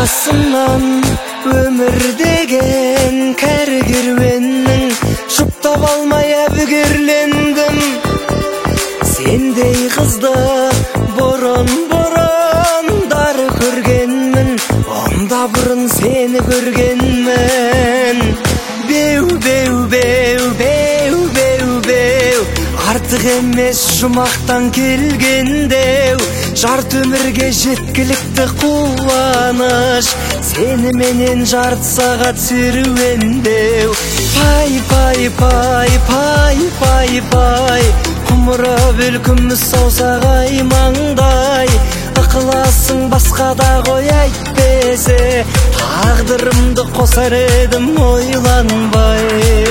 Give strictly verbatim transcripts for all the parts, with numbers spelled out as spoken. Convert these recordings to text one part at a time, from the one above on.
Арасынан өмір деген кәрі керуеннің жұптап алмай әбігерлендім. Сендей қызды бұрын-бұрындары көргенмін, онда бұрын сені көргенмін. Беу, беу, беу, беу, беу, беу, артық емес жұмақтан келгендеу. Жарты өмірге жеткілікті қуаныш, сені менен жарты сағат серуендеу. Пай, пай, пай, пай, пай, пай, құмыра күміс саусағай маңдай. Ықыласың басқада қой әйтпесе, тағдырымды қосар едім ойланбай.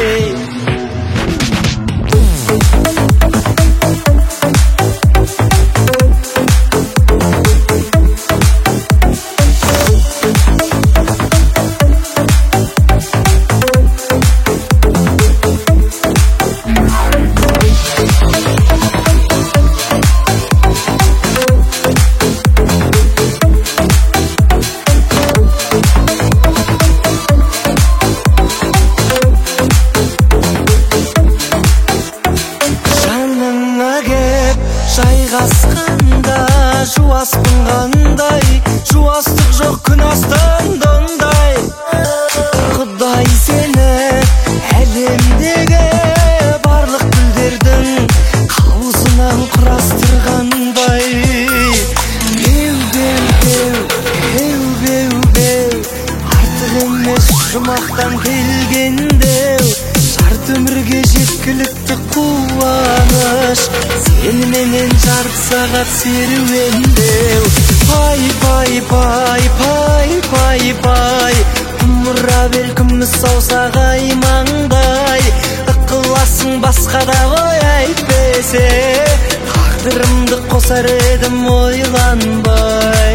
Жайғасқанда жуаспын қандай, жуастық жоқ күн астыңдыңдай. Құдай сені әлемдегі барлық гүлдердің қауызынан құрастырғандай. Беу, беу, беу, беу, беу, беу, артық емес жұмақтан келгендеу. Жарты өмірге жеткілікті қуаныш, сені менен жарты сағат серуендеу. Пай, пай, пай, пай, пай, пай, құмыра күміс саусағай маңдай. Ықыласың басқада ғой әйтпесе, тағдырымды қосар едім ойланбай.